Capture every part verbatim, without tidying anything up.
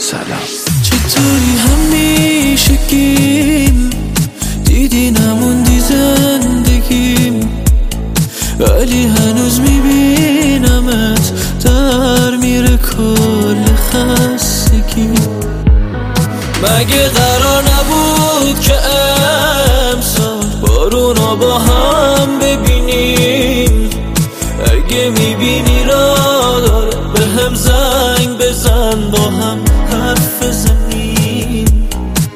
سلام. چطوری همیشه گیم دیدی نموندی زندگیم، ولی هنوز میبینمت در میره کل خستگی. مگه قرار نبود که امسال بارونا با هم ببینیم؟ اگه میبینی را داره به هم زنگ بزن، با هم حرف بزنیم.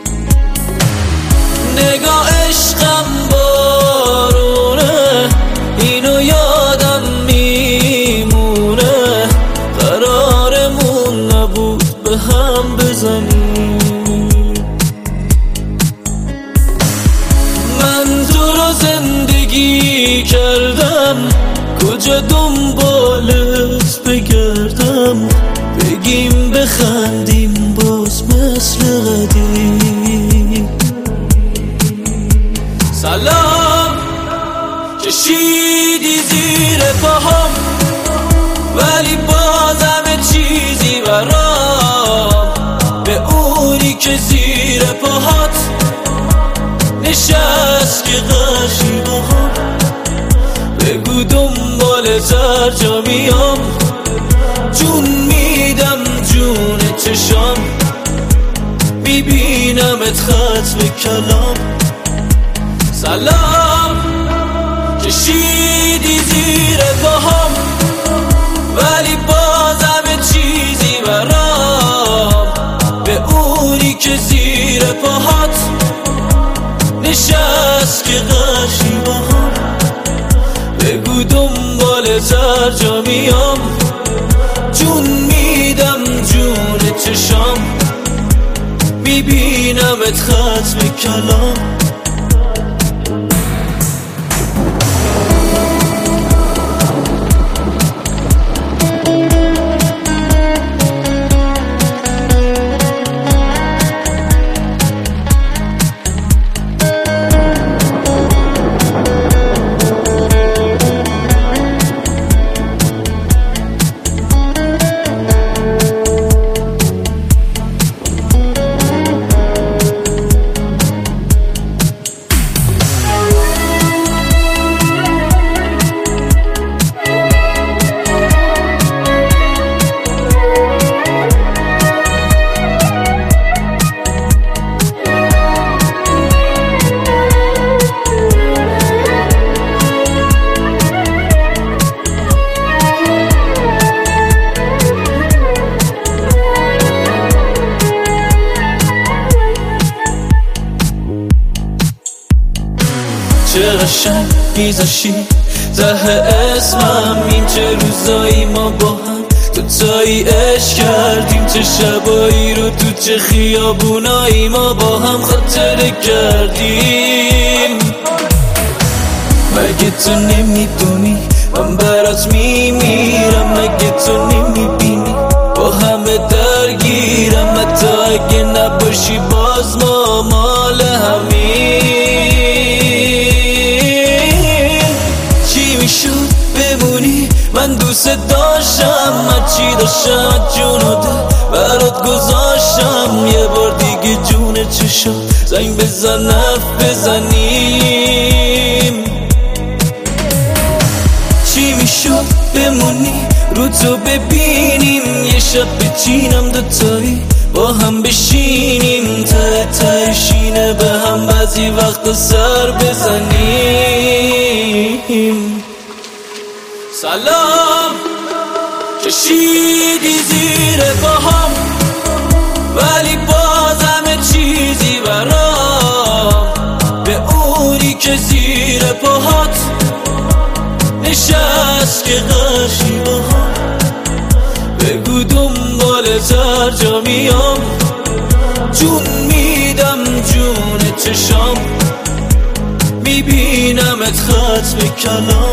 نگاه عشقم بارونه، اینو یادم میمونه، قرارمون نبود به هم بزنیم. من تو رو زندگی کردم، کجا دنبالت بگردم؟ بگیم بخندیم باز مثل قدیم. سلام کشیدی زیر پاهم، ولی بازم چیزی برام. به اونی که زیر پاهات نشست که قشی باهم، بگو دنبالت هر جا میام، جون میدم جون چشام، میبینمت خط به کلام. سلام کشیدی زیر پاهم، ولی بازم چیزی برام. به اونی که زیر پاهات نشست که قشی باهم، بگو دنبالت هر جا میام، جون میدم جون چشام، میبینمت خط به کلام. چه قشنگ میذاشی ته اسمم، این چه روزایی ما با هم دوتایی عشق کردیم، چه شبایی رو تو چه خیابونایی ما با هم خاطره کردیم. مگه تو نمیدونی من برات میمیرم؟ مگه تو نمیبینی با همه درگیرم؟ حتی اگه نباشی باز ما مال همین. بمونی من دوست داشتم، هرچی داشتم جونو ده برات گذاشتم. یه بار دیگه جون چشم زنگ بزن حرف بزنیم. چی میشد بمونی رو تو ببینیم، یه شب بچینم دوتایی با هم بشینیم، ته تهشینه به هم بعضی وقتا سر بزنیم. سلام کشیدی زیر پاهم، ولی بازم چیزی برام. به اونی که زیر پاهات نشست که قشی باهم، بگو دنبالت هر جا میام، جون میدم جون چشام، میبینمت خط به کلام.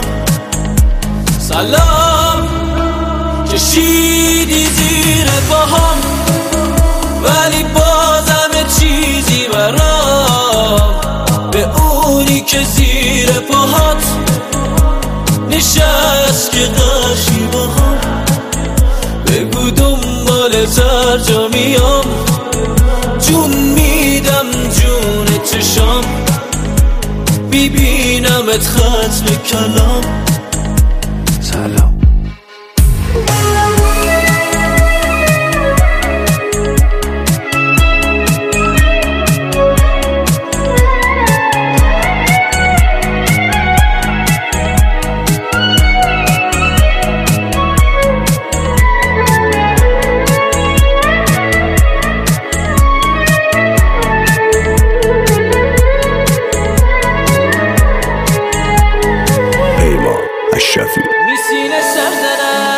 سلام کشیدی زیر پاهم، ولی بازم چیزی برام. به اونی که زیر پاهات نشست که قشی باهم، بگو دنبالت هر جا میام، دلت ختم کلام. سلام میسینه سر زنم